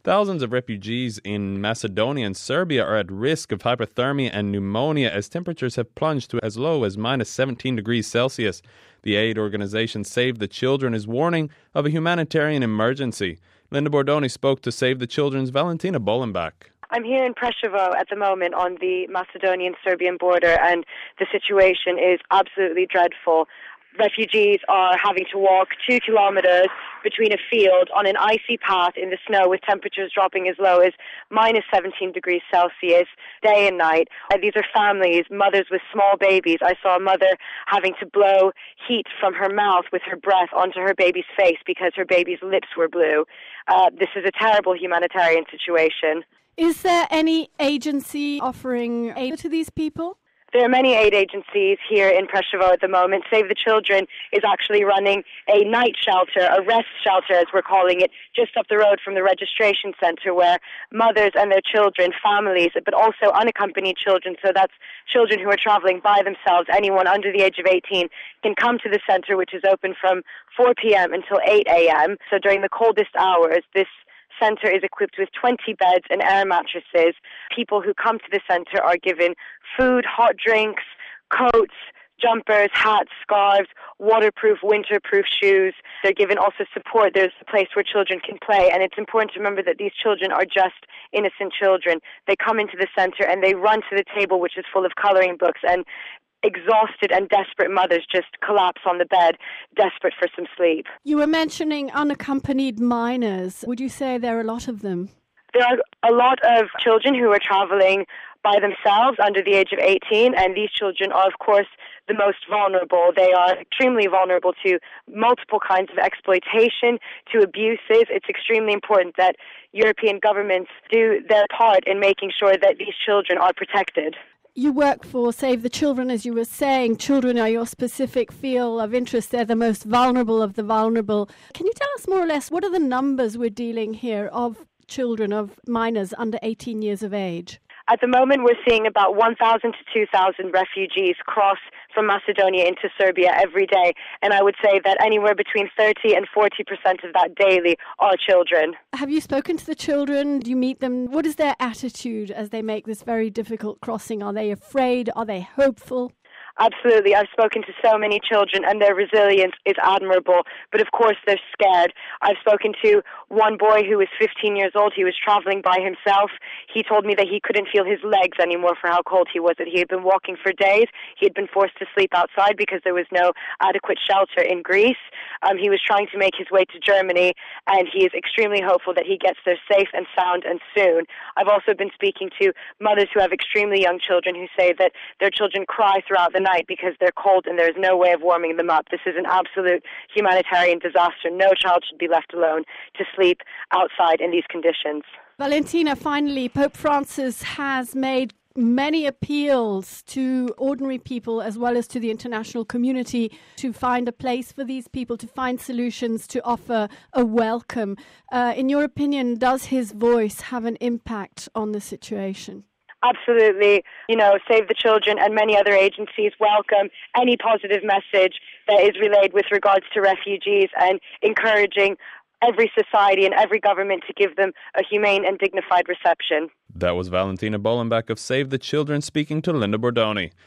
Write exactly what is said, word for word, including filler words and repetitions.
Thousands of refugees in Macedonia and Serbia are at risk of hypothermia and pneumonia as temperatures have plunged to as low as minus seventeen degrees Celsius. The aid organization Save the Children is warning of a humanitarian emergency. Linda Bordoni spoke to Save the Children's Valentina Bolenbach. I'm here in Preševo at the moment on the Macedonian-Serbian border, and the situation is absolutely dreadful. Refugees are having to walk two kilometers between a field on an icy path in the snow with temperatures dropping as low as minus seventeen degrees Celsius day and night. And these are families, mothers with small babies. I saw a mother having to blow heat from her mouth with her breath onto her baby's face because her baby's lips were blue. Uh, this is a terrible humanitarian situation. Is there any agency offering aid to these people? There are many aid agencies here in Preševo at the moment. Save the Children is actually running a night shelter, a rest shelter as we're calling it, just up the road from the registration center where mothers and their children, families, but also unaccompanied children, so that's children who are traveling by themselves, anyone under the age of eighteen, can come to the center, which is open from four p.m. until eight a.m. So during the coldest hours, this center is equipped with twenty beds and air mattresses. People who come to the center are given food, hot drinks, coats, jumpers, hats, scarves, waterproof, winterproof shoes. They're given also support. There's a place where children can play, and it's important to remember that these children are just innocent children. They come into the center and they run to the table, which is full of coloring books, and exhausted and desperate mothers just collapse on the bed, desperate for some sleep. You were mentioning unaccompanied minors. Would you say there are a lot of them? There are a lot of children who are traveling by themselves under the age of eighteen, and these children are, of course, the most vulnerable. They are extremely vulnerable to multiple kinds of exploitation, to abuses. It's extremely important that European governments do their part in making sure that these children are protected. You work for Save the Children, as you were saying. Children are your specific field of interest. They're the most vulnerable of the vulnerable. Can you tell us more or less what are the numbers we're dealing here of children, of minors under eighteen years of age? At the moment, we're seeing about one thousand to two thousand refugees cross from Macedonia into Serbia every day. And I would say that anywhere between thirty and forty percent of that daily are children. Have you spoken to the children? Do you meet them? What is their attitude as they make this very difficult crossing? Are they afraid? Are they hopeful? Absolutely. I've spoken to so many children and their resilience is admirable, but of course they're scared. I've spoken to one boy who was fifteen years old. He was traveling by himself. He told me that he couldn't feel his legs anymore for how cold he was, that he had been walking for days. He had been forced to sleep outside because there was no adequate shelter in Greece. Um, he was trying to make his way to Germany, and he is extremely hopeful that he gets there safe and sound and soon. I've also been speaking to mothers who have extremely young children who say that their children cry throughout the night because they're cold and there's no way of warming them up. This is an absolute humanitarian disaster. No child should be left alone to sleep outside in these conditions. Valentina, finally, Pope Francis has made many appeals to ordinary people as well as to the international community to find a place for these people, to find solutions, to offer a welcome. Uh, in your opinion, does his voice have an impact on the situation? Absolutely. You know, Save the Children and many other agencies welcome any positive message that is relayed with regards to refugees and encouraging every society and every government to give them a humane and dignified reception. That was Valentina Bolenbach of Save the Children speaking to Linda Bordoni.